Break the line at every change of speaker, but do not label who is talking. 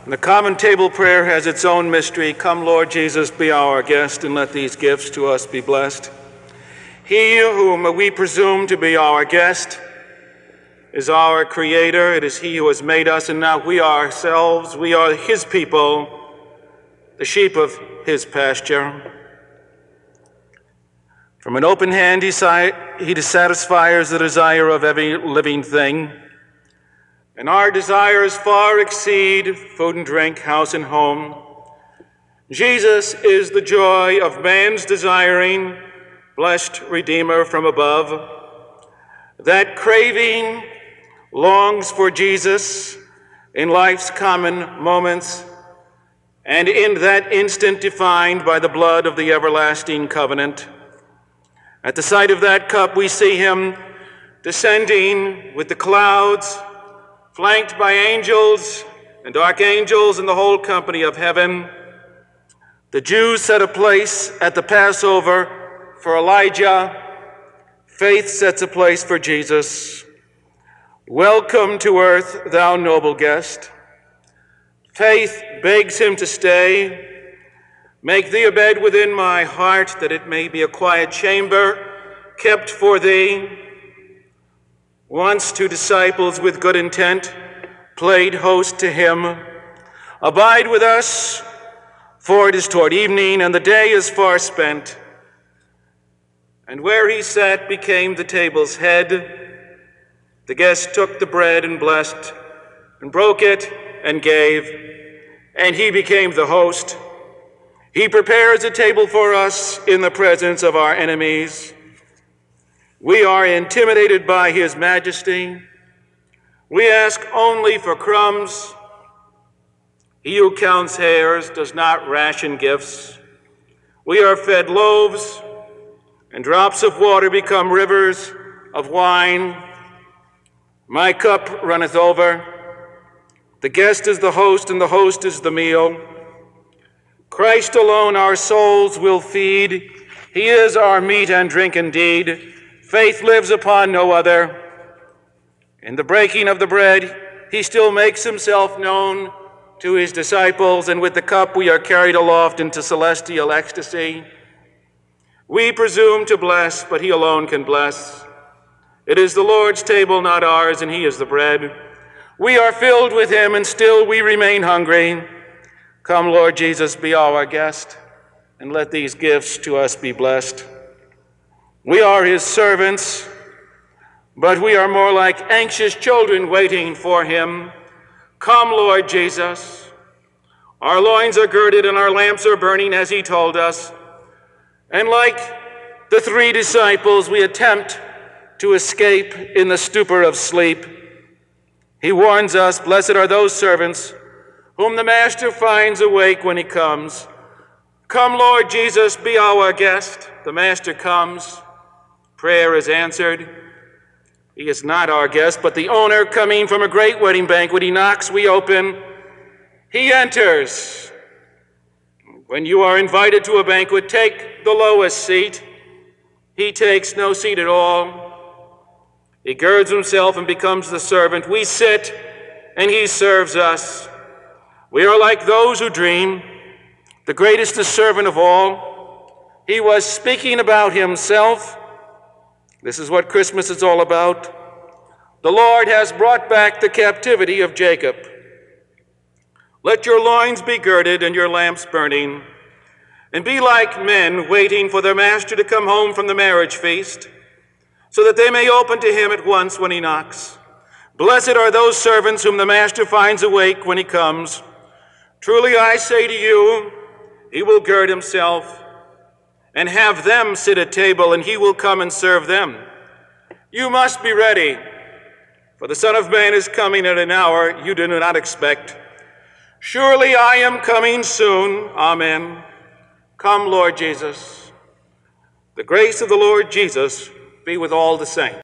The common table prayer has its own mystery. Come, Lord Jesus, be our guest, and let these gifts to us be blessed. He whom we presume to be our guest is our Creator. It is He who has made us, and now we ourselves, we are His people, the sheep of His pasture. From an open hand He satisfies the desire of every living thing, and our desires far exceed food and drink, house and home. Jesus is the joy of man's desiring, blessed Redeemer from above. That craving longs for Jesus in life's common moments, and in that instant defined by the blood of the everlasting covenant. At the sight of that cup, we see Him descending with the clouds, flanked by angels and archangels and the whole company of heaven. The Jews set a place at the Passover for Elijah. Faith sets a place for Jesus. Welcome to earth, thou noble guest. Faith begs Him to stay. Make thee a bed within my heart, that it may be a quiet chamber kept for thee. Once two disciples with good intent played host to Him. Abide with us, for it is toward evening, and the day is far spent. And where He sat became the table's head. The guest took the bread and blessed, and broke it and gave, and He became the host. He prepares a table for us in the presence of our enemies. We are intimidated by His majesty. We ask only for crumbs. He who counts hairs does not ration gifts. We are fed loaves, and drops of water become rivers of wine. My cup runneth over. The guest is the host, and the host is the meal. Christ alone our souls will feed. He is our meat and drink indeed. Faith lives upon no other. In the breaking of the bread, He still makes Himself known to His disciples, and with the cup we are carried aloft into celestial ecstasy. We presume to bless, but He alone can bless. It is the Lord's table, not ours, and He is the bread. We are filled with Him, and still we remain hungry. Come, Lord Jesus, be our guest, and let these gifts to us be blessed. We are His servants, but we are more like anxious children waiting for Him. Come, Lord Jesus. Our loins are girded and our lamps are burning as He told us. And like the three disciples, we attempt to escape in the stupor of sleep. He warns us, blessed are those servants whom the Master finds awake when He comes. Come, Lord Jesus, be our guest. The Master comes. Prayer is answered. He is not our guest, but the owner coming from a great wedding banquet. He knocks, we open. He enters. When you are invited to a banquet, take the lowest seat. He takes no seat at all. He girds Himself and becomes the servant. We sit, and He serves us. We are like those who dream. The greatest is servant of all. He was speaking about Himself. This is what Christmas is all about. The Lord has brought back the captivity of Jacob. Let your loins be girded and your lamps burning, and be like men waiting for their master to come home from the marriage feast, so that they may open to him at once when he knocks. Blessed are those servants whom the master finds awake when he comes. Truly I say to you, he will gird himself and have them sit at table, and he will come and serve them. You must be ready, for the Son of Man is coming at an hour you do not expect. Surely I am coming soon. Amen. Come, Lord Jesus. The grace of the Lord Jesus be with all the saints.